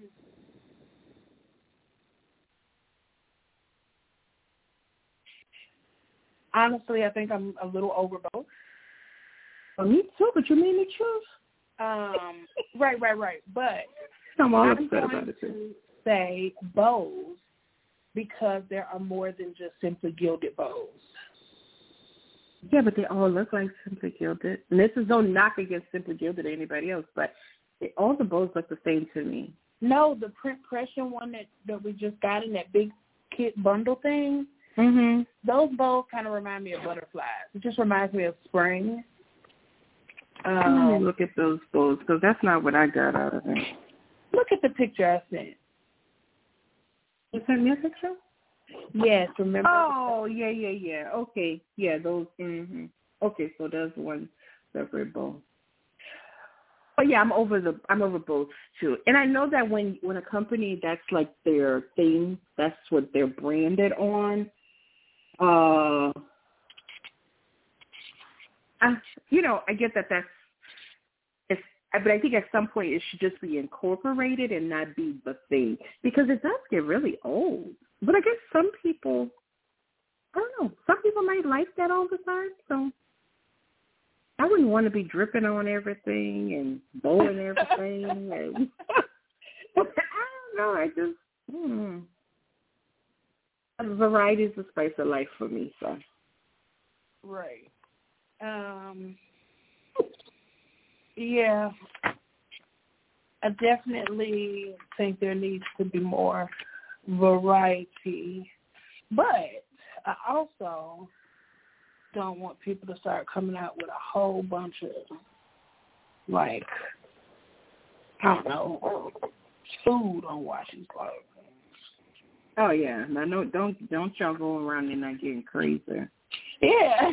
honestly, I think I'm a little over both. Well, me too, but you made me choose. Um, right, right, right. But I'm all I'm upset going about it too. to say bows because there are more than just simply gilded bows. Yeah, but they all look like Simply Gilded. And this is no knock against Simply Gilded or anybody else, but it, all the bows look the same to me. No, the print pression one that, that we just got in that big kit bundle thing, Mm-hmm. those bows kind of remind me of butterflies. It just reminds me of spring. Um, Let me look at those bows, because that's not what I got out of it. Look at the picture I sent. You sent me a picture? Yes, remember? Oh, yeah, yeah, yeah. Okay. Yeah, those. Mm-hmm. Okay, so there's one separate bow. But yeah, I'm over the I'm over both too. And I know that when when a company, that's like their thing, that's what they're branded on. Uh, I, you know, I get that that's it's, but I think at some point it should just be incorporated and not be the thing, because it does get really old. But I guess some people, I don't know, some people might like that all the time. So I wouldn't want to be dripping on everything and bowing everything. and, I don't know. I just, hmm. Variety is the spice of life for me. So. Right. Um. Yeah. I definitely think there needs to be more variety, but I also don't want people to start coming out with a whole bunch of, like, I don't know, food on Washington. Oh yeah, no, no, don't don't y'all go around and not getting crazy. Yeah.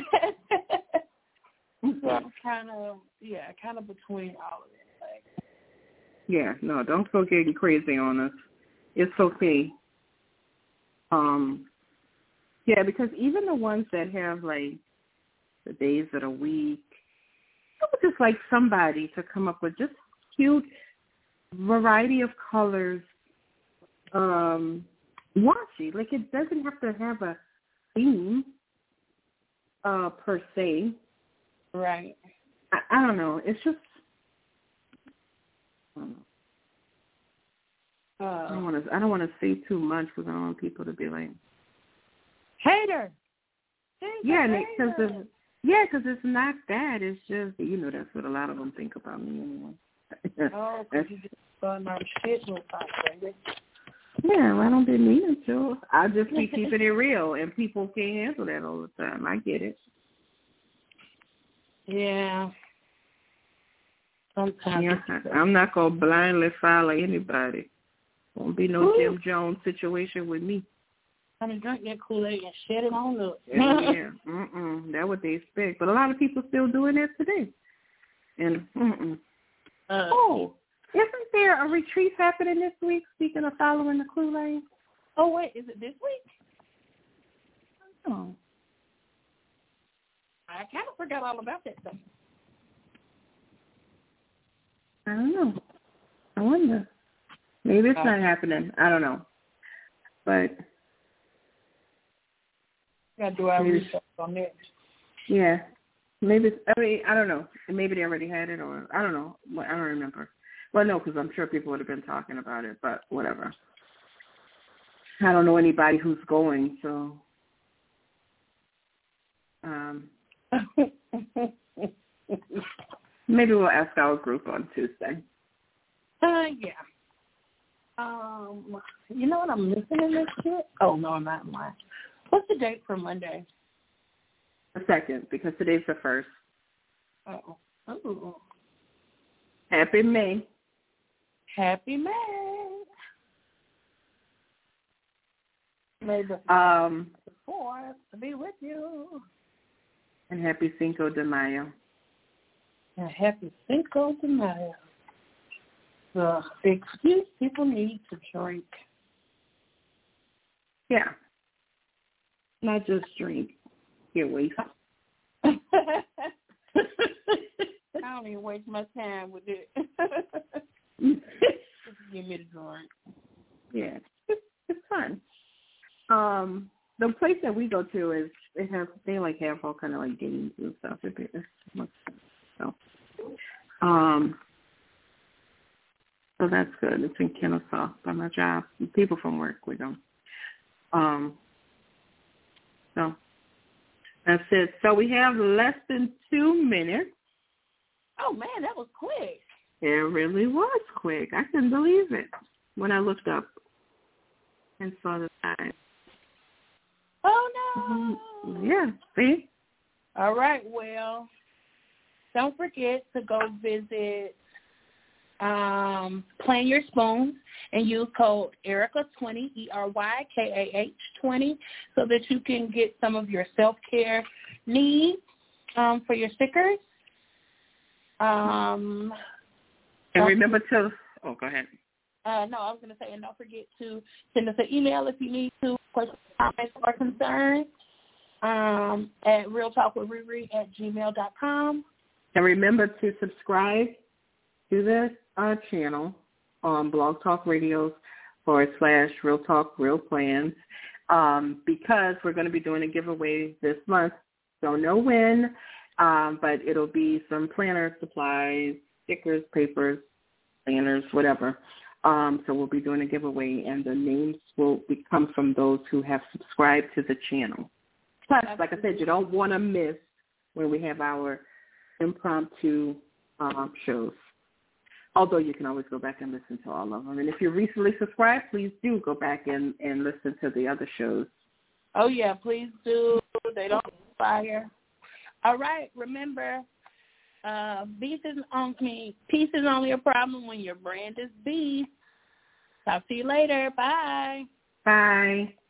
So I'm kind of, yeah, kind of between all of it. Like, yeah, no, don't go getting crazy on us. It's okay. Um, Yeah, because even the ones that have, like, the days of the week, I would just like somebody to come up with just cute variety of colors um, washi. Like, it doesn't have to have a theme uh, per se. Right. I, I don't know. It's just, I don't know. Uh, I don't want to. I don't want to say too much because I don't want people to be like, hater. He's yeah, a because hater. it's yeah, because it's not that. It's just, you know, that's what a lot of them think about me anyway. Oh, because you just starting our shit with us, baby. Yeah, well, I don't be meaning to. I just be keeping it real, and people can't handle that all the time. I get it. Yeah. Sometimes. Yeah, I'm not gonna blindly follow anybody. Won't be no Ooh. Jim Jones situation with me. I'm gonna drink that Kool-Aid and shut it on up. Yeah, mm-mm. That's what they expect. But a lot of people still doing that today. And mm-mm. Uh, Oh, isn't there a retreat happening this week? Speaking of following the Kool-Aid. Oh wait, is it this week? Oh, I kind of forgot all about that stuff. I don't know. I wonder. Maybe it's Uh, not happening. I don't know. But gotta do our maybe, research on that. yeah, maybe. It's, I mean, I don't know. Maybe they already had it, or I don't know. I don't remember. Well, no, because I'm sure people would have been talking about it. But whatever. I don't know anybody who's going, so. Um, maybe we'll ask our group on Tuesday. Uh, yeah. Um, you know what I'm missing in this shit? Oh, no, I'm not. Mine. What's the date for Monday? The second, because today's the first. Oh. Ooh. Happy May. Happy May. May the Um, fourth to be with you. and happy Cinco de Mayo. And happy Cinco de Mayo. The excuse people need to drink. Yeah. Not just drink. Get wasted. I don't even waste my time with it. Just give me the drink. Yeah. It's, it's fun. Um, the place that we go to is, it has, they like have all kind of like games and stuff. It, it's much fun. So, um, so that's good. It's in Kennesaw by my job. People from work, we go. Um, so that's it. So we have less than two minutes. Oh, man, that was quick. It really was quick. I couldn't believe it when I looked up and saw the time. Oh, no. Mm-hmm. Yeah, see? All right, well, don't forget to go visit um, Plan Your Spoon and use code Erica twenty, E R Y K A H twenty, so that you can get some of your self-care needs um, for your stickers. Um, and remember to, oh, go ahead. Uh, no, I was going to say, and don't forget to send us an email if you need to, questions, comments, or concerns um, at realtalkwithriri at gmail dot com. And remember to subscribe to this uh, channel on Blog Talk Radio's forward slash Real Talk Real Plans um, because we're going to be doing a giveaway this month. Don't know when, um, but it'll be some planner supplies, stickers, papers, planners, whatever. Um, so we'll be doing a giveaway, and the names will be, come from those who have subscribed to the channel. Plus, like I said, you don't want to miss when we have our impromptu um, shows. Although you can always go back and listen to all of them. And if you're recently subscribed, please do go back and, and listen to the other shows. Oh, yeah, please do. They don't expire. All right, remember, uh, beef is on me. Peace is only a problem when your brand is beef. Talk to you later. Bye. Bye.